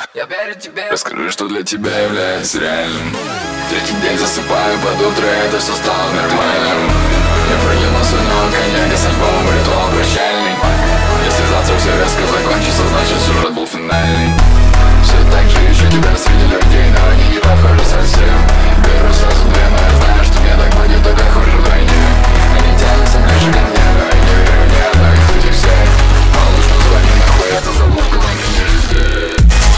Я верю тебе. Расскажи, что для тебя является реальным. Третий день засыпаю, под утро это все стало нормальным. Я пролил свой новый коньяк с альбомом «Ритуал прощальный». Если завтра все резко закончится, значит сюжет был финальный. Все так же ищу тебя среди людей, но они не похожи совсем. Беру сразу две, но я знаю, что мне так будет только хуже вдвойне. Они тянутся ближе ко мне, но я не верю ни одной из этих всех. Малыш, позвони нахуй, это заблудка на мне везде.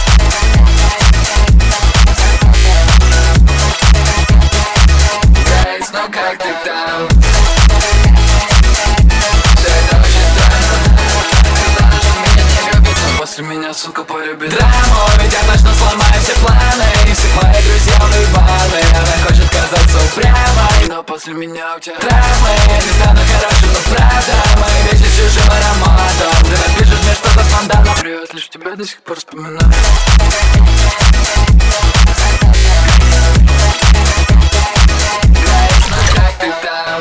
Гайс, ну как ты там? Все это очень странно. Сказала, что меня не любит, но после меня, сука, полюбит драму. Ведь я точно сломаю все планы и всех моих друзей уебаны. Она хочет казаться упрямой, но после меня у тебя травмы. Я не стану хорошим, но правда мои вещи с чужим ароматом. Ты напишешь мне что-то спонтанно. Привет, лишь тебя до сих пор вспоминаю. Гайс, ну как ты там?